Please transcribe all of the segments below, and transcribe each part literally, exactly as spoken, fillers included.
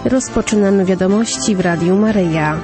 Rozpoczynamy wiadomości w Radiu Maryja.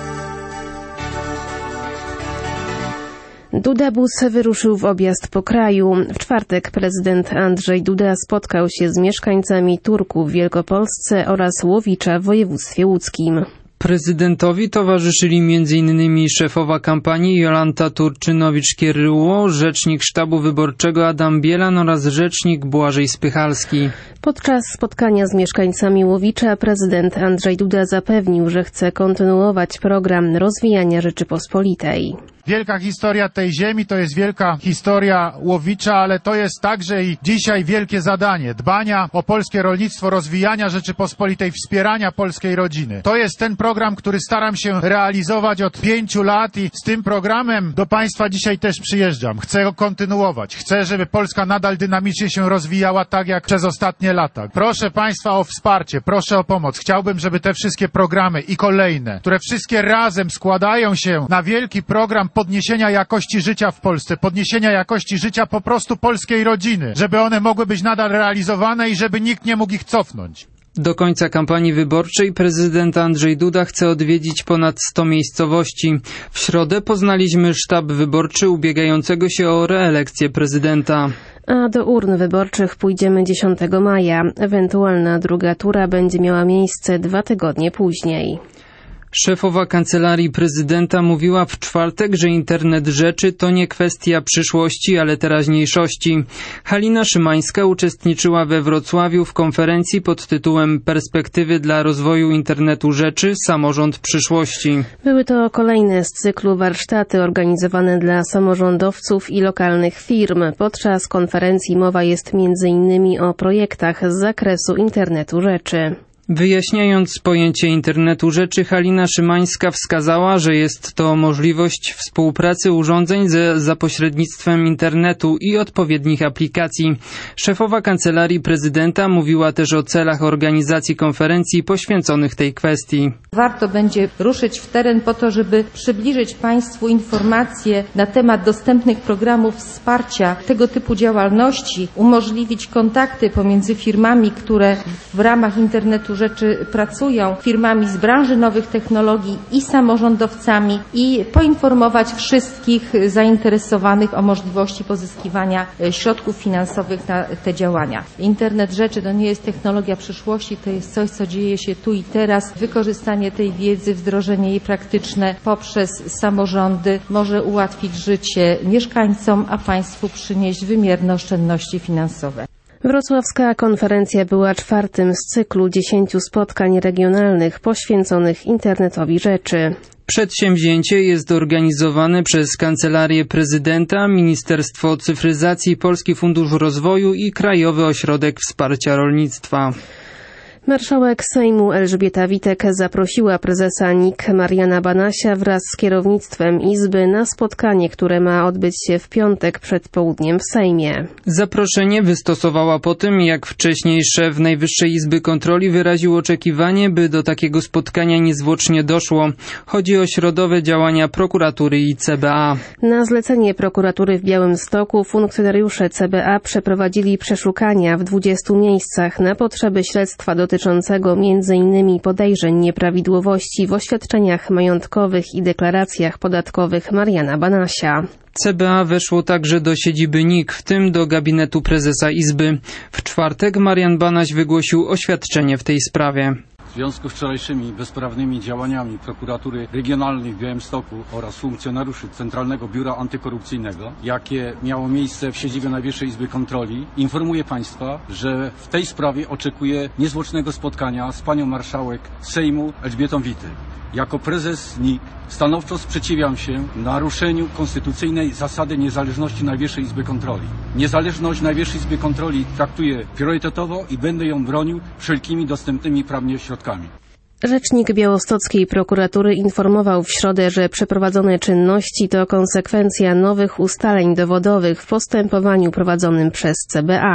Duda-bus wyruszył w objazd po kraju. W czwartek prezydent Andrzej Duda spotkał się z mieszkańcami Turku w Wielkopolsce oraz Łowicza w województwie łódzkim. Prezydentowi towarzyszyli między innymi szefowa kampanii Jolanta Turczynowicz-Kieryło, rzecznik sztabu wyborczego Adam Bielan oraz rzecznik Błażej Spychalski. Podczas spotkania z mieszkańcami Łowicza prezydent Andrzej Duda zapewnił, że chce kontynuować program rozwijania Rzeczypospolitej. Wielka historia tej ziemi to jest wielka historia Łowicza, ale to jest także i dzisiaj wielkie zadanie dbania o polskie rolnictwo, rozwijania Rzeczypospolitej, wspierania polskiej rodziny. To jest ten program, który staram się realizować od pięciu lat i z tym programem do Państwa dzisiaj też przyjeżdżam. Chcę go kontynuować. Chcę, żeby Polska nadal dynamicznie się rozwijała tak jak przez ostatnie lata. Proszę Państwa o wsparcie, proszę o pomoc. Chciałbym, żeby te wszystkie programy i kolejne, które wszystkie razem składają się na wielki program podniesienia jakości życia w Polsce, podniesienia jakości życia po prostu polskiej rodziny, żeby one mogły być nadal realizowane i żeby nikt nie mógł ich cofnąć. Do końca kampanii wyborczej prezydent Andrzej Duda chce odwiedzić ponad sto miejscowości. W środę poznaliśmy sztab wyborczy ubiegającego się o reelekcję prezydenta. A do urn wyborczych pójdziemy dziesiątego maja. Ewentualna druga tura będzie miała miejsce dwa tygodnie później. Szefowa Kancelarii Prezydenta mówiła w czwartek, że internet rzeczy to nie kwestia przyszłości, ale teraźniejszości. Halina Szymańska uczestniczyła we Wrocławiu w konferencji pod tytułem Perspektywy dla rozwoju internetu rzeczy – samorząd przyszłości. Były to kolejne z cyklu warsztaty organizowane dla samorządowców i lokalnych firm. Podczas konferencji mowa jest między innymi o projektach z zakresu internetu rzeczy. Wyjaśniając pojęcie internetu rzeczy, Halina Szymańska wskazała, że jest to możliwość współpracy urządzeń ze, za pośrednictwem internetu i odpowiednich aplikacji. Szefowa Kancelarii Prezydenta mówiła też o celach organizacji konferencji poświęconych tej kwestii. Warto będzie ruszyć w teren po to, żeby przybliżyć Państwu informacje na temat dostępnych programów wsparcia tego typu działalności, umożliwić kontakty pomiędzy firmami, które w ramach internetu rzeczy pracują, firmami z branży nowych technologii i samorządowcami i poinformować wszystkich zainteresowanych o możliwości pozyskiwania środków finansowych na te działania. Internet rzeczy to nie jest technologia przyszłości, to jest coś, co dzieje się tu i teraz. Wykorzystanie tej wiedzy, wdrożenie jej praktyczne poprzez samorządy może ułatwić życie mieszkańcom, a państwu przynieść wymierne oszczędności finansowe. Wrocławska konferencja była czwartym z cyklu dziesięciu spotkań regionalnych poświęconych internetowi rzeczy. Przedsięwzięcie jest organizowane przez Kancelarię Prezydenta, Ministerstwo Cyfryzacji, Polski Fundusz Rozwoju i Krajowy Ośrodek Wsparcia Rolnictwa. Marszałek Sejmu Elżbieta Witek zaprosiła prezesa N I K Mariana Banasia wraz z kierownictwem Izby na spotkanie, które ma odbyć się w piątek przed południem w Sejmie. Zaproszenie wystosowała po tym, jak wcześniej szef Najwyższej Izby Kontroli wyraził oczekiwanie, by do takiego spotkania niezwłocznie doszło. Chodzi o środowe działania prokuratury i C B A. Na zlecenie prokuratury w Białymstoku funkcjonariusze C B A przeprowadzili przeszukania w dwudziestu miejscach na potrzeby śledztwa do dotyczącego między innymi podejrzeń nieprawidłowości w oświadczeniach majątkowych i deklaracjach podatkowych Mariana Banasia. C B A weszło także do siedziby N I K, w tym do gabinetu prezesa Izby. W czwartek Marian Banaś wygłosił oświadczenie w tej sprawie. W związku z wczorajszymi bezprawnymi działaniami prokuratury regionalnej w Białymstoku oraz funkcjonariuszy Centralnego Biura Antykorupcyjnego, jakie miało miejsce w siedzibie Najwyższej Izby Kontroli, informuję Państwa, że w tej sprawie oczekuję niezwłocznego spotkania z panią marszałek Sejmu Elżbietą Witek. Jako prezes N I K stanowczo sprzeciwiam się naruszeniu konstytucyjnej zasady niezależności Najwyższej Izby Kontroli. Niezależność Najwyższej Izby Kontroli traktuję priorytetowo i będę ją bronił wszelkimi dostępnymi prawnie środkami. Rzecznik białostockiej prokuratury informował w środę, że przeprowadzone czynności to konsekwencja nowych ustaleń dowodowych w postępowaniu prowadzonym przez C B A.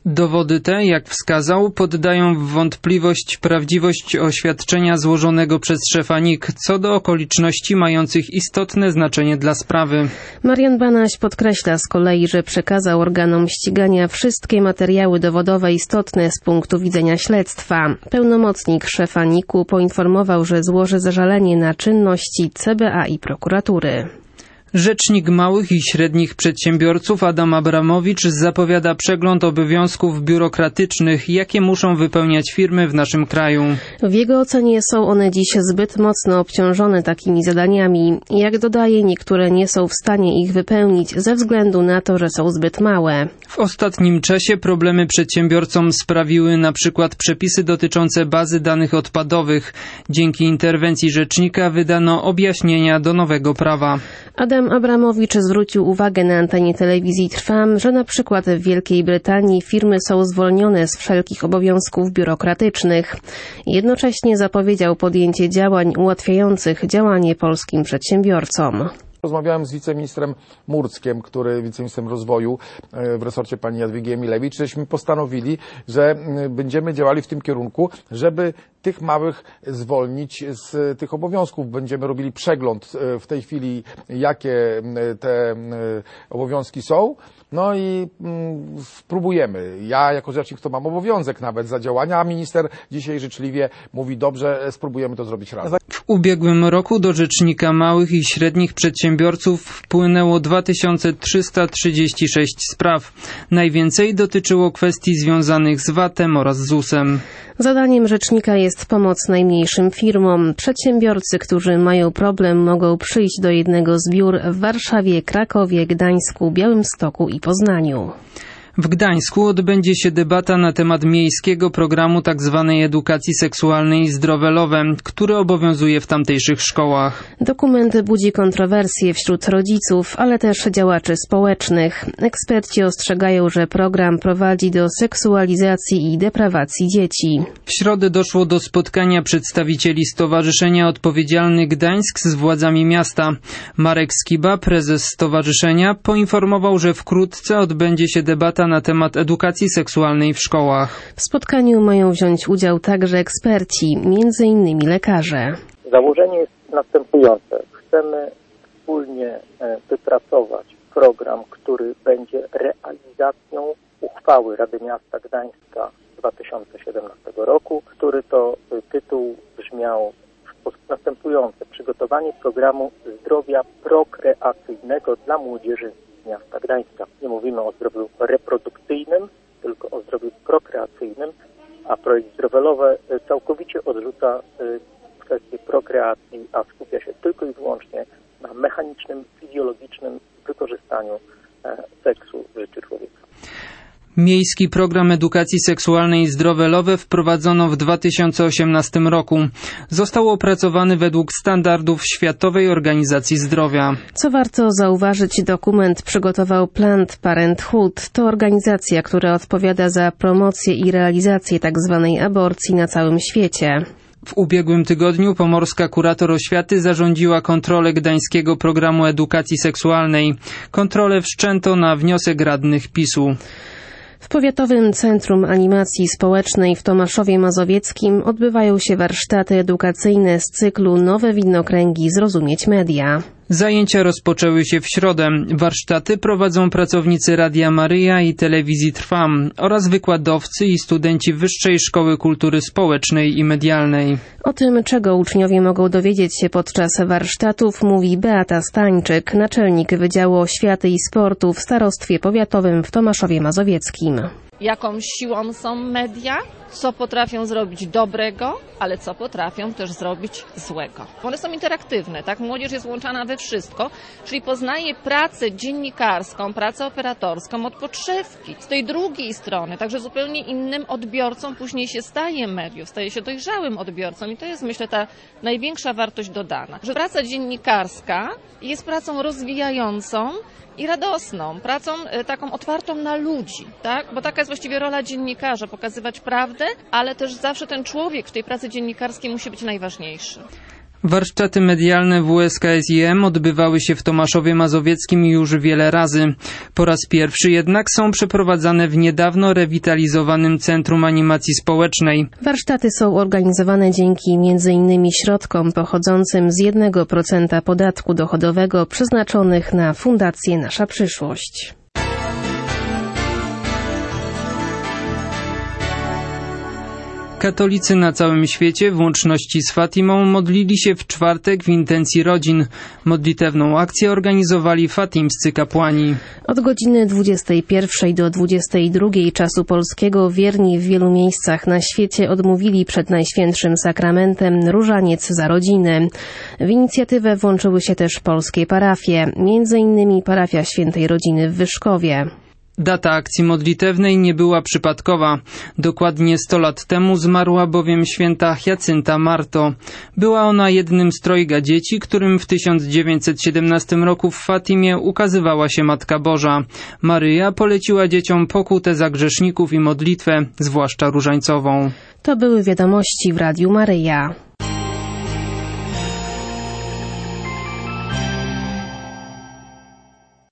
Dowody te, jak wskazał, poddają w wątpliwość prawdziwość oświadczenia złożonego przez szefa N I K co do okoliczności mających istotne znaczenie dla sprawy. Marian Banaś podkreśla z kolei, że przekazał organom ścigania wszystkie materiały dowodowe istotne z punktu widzenia śledztwa. Pełnomocnik szefa N I K-u poinformował, że złoży zażalenie na czynności C B A i prokuratury. Rzecznik małych i średnich przedsiębiorców Adam Abramowicz zapowiada przegląd obowiązków biurokratycznych, jakie muszą wypełniać firmy w naszym kraju. W jego ocenie są one dziś zbyt mocno obciążone takimi zadaniami. Jak dodaje, niektóre nie są w stanie ich wypełnić ze względu na to, że są zbyt małe. W ostatnim czasie problemy przedsiębiorcom sprawiły na przykład przepisy dotyczące bazy danych odpadowych. Dzięki interwencji rzecznika wydano objaśnienia do nowego prawa. Adam Abramowicz zwrócił uwagę na antenie telewizji Trwam, że na przykład w Wielkiej Brytanii firmy są zwolnione z wszelkich obowiązków biurokratycznych. Jednocześnie zapowiedział podjęcie działań ułatwiających działanie polskim przedsiębiorcom. Rozmawiałem z wiceministrem Murckiem, który wiceministrem rozwoju w resorcie pani Jadwigi Emilewicz, żeśmy postanowili, że będziemy działali w tym kierunku, żeby tych małych zwolnić z tych obowiązków. Będziemy robili przegląd w tej chwili, jakie te obowiązki są. No i mm, spróbujemy. Ja jako rzecznik to mam obowiązek nawet za działania, a minister dzisiaj życzliwie mówi, dobrze, spróbujemy to zrobić razem. W ubiegłym roku do Rzecznika Małych i Średnich Przedsiębiorców wpłynęło dwa tysiące trzysta trzydzieści sześć spraw. Najwięcej dotyczyło kwestii związanych z V A T-em oraz Z U S-em. Zadaniem rzecznika jest pomoc najmniejszym firmom. Przedsiębiorcy, którzy mają problem, mogą przyjść do jednego z biur w Warszawie, Krakowie, Gdańsku, Białymstoku i Poznaniu. W Gdańsku odbędzie się debata na temat miejskiego programu tzw. edukacji seksualnej Zdrowe-Lowe, który obowiązuje w tamtejszych szkołach. Dokument budzi kontrowersje wśród rodziców, ale też działaczy społecznych. Eksperci ostrzegają, że program prowadzi do seksualizacji i deprawacji dzieci. W środę doszło do spotkania przedstawicieli Stowarzyszenia Odpowiedzialny Gdańsk z władzami miasta. Marek Skiba, prezes stowarzyszenia, poinformował, że wkrótce odbędzie się debata na temat edukacji seksualnej w szkołach. W spotkaniu mają wziąć udział także eksperci, między innymi lekarze. Założenie jest następujące. Chcemy wspólnie wypracować program, który będzie realizacją uchwały Rady Miasta Gdańska z dwa tysiące siedemnastego roku, który to tytuł brzmiał w sposób następujący. Przygotowanie programu zdrowia prokreacyjnego dla młodzieży miasta Gdańska. Nie mówimy o zdrowiu reprodukcyjnym, tylko o zdrowiu prokreacyjnym, a projekt Zdrowe-Lowe całkowicie odrzuca kwestię prokreacji, a skupia się tylko i wyłącznie na mechanicznym, fizjologicznym wykorzystaniu seksu w życiu człowieka. Miejski program edukacji seksualnej Zdrowe-Lowe wprowadzono w dwa tysiące osiemnastym roku. Został opracowany według standardów Światowej Organizacji Zdrowia. Co warto zauważyć, dokument przygotował Planned Parenthood. To organizacja, która odpowiada za promocję i realizację tzw. aborcji na całym świecie. W ubiegłym tygodniu pomorska kurator oświaty zarządziła kontrolę gdańskiego programu edukacji seksualnej. Kontrolę wszczęto na wniosek radnych PiS-u. W Powiatowym Centrum Animacji Społecznej w Tomaszowie Mazowieckim odbywają się warsztaty edukacyjne z cyklu Nowe widnokręgi Zrozumieć Media. Zajęcia rozpoczęły się w środę. Warsztaty prowadzą pracownicy Radia Maryja i Telewizji Trwam oraz wykładowcy i studenci Wyższej Szkoły Kultury Społecznej i Medialnej. O tym, czego uczniowie mogą dowiedzieć się podczas warsztatów, mówi Beata Stańczyk, naczelnik Wydziału Oświaty i Sportu w Starostwie Powiatowym w Tomaszowie Mazowieckim. Jaką siłą są media, co potrafią zrobić dobrego, ale co potrafią też zrobić złego. One są interaktywne, tak? Młodzież jest włączana we wszystko, czyli poznaje pracę dziennikarską, pracę operatorską od podszewki. Z tej drugiej strony, także zupełnie innym odbiorcą później się staje mediów, staje się dojrzałym odbiorcą i to jest, myślę, ta największa wartość dodana. Że praca dziennikarska jest pracą rozwijającą i radosną, pracą taką otwartą na ludzi, tak? Bo taka jest właściwie rola dziennikarza, pokazywać prawdę, ale też zawsze ten człowiek w tej pracy dziennikarskiej musi być najważniejszy. Warsztaty medialne W S K S I M odbywały się w Tomaszowie Mazowieckim już wiele razy. Po raz pierwszy jednak są przeprowadzane w niedawno rewitalizowanym Centrum Animacji Społecznej. Warsztaty są organizowane dzięki między innymi środkom pochodzącym z jednego procenta podatku dochodowego przeznaczonych na Fundację Nasza Przyszłość. Katolicy na całym świecie w łączności z Fatimą modlili się w czwartek w intencji rodzin. Modlitewną akcję organizowali fatimscy kapłani. Od godziny dwudziestej pierwszej do dwudziestej drugiej czasu polskiego wierni w wielu miejscach na świecie odmówili przed Najświętszym Sakramentem różaniec za rodziny. W inicjatywę włączyły się też polskie parafie, między innymi parafia Świętej Rodziny w Wyszkowie. Data akcji modlitewnej nie była przypadkowa. Dokładnie sto lat temu zmarła bowiem święta Hiacynta Marto. Była ona jednym z trojga dzieci, którym w tysiąc dziewięćset siedemnastym roku w Fatimie ukazywała się Matka Boża. Maryja poleciła dzieciom pokutę za grzeszników i modlitwę, zwłaszcza różańcową. To były wiadomości w Radiu Maryja.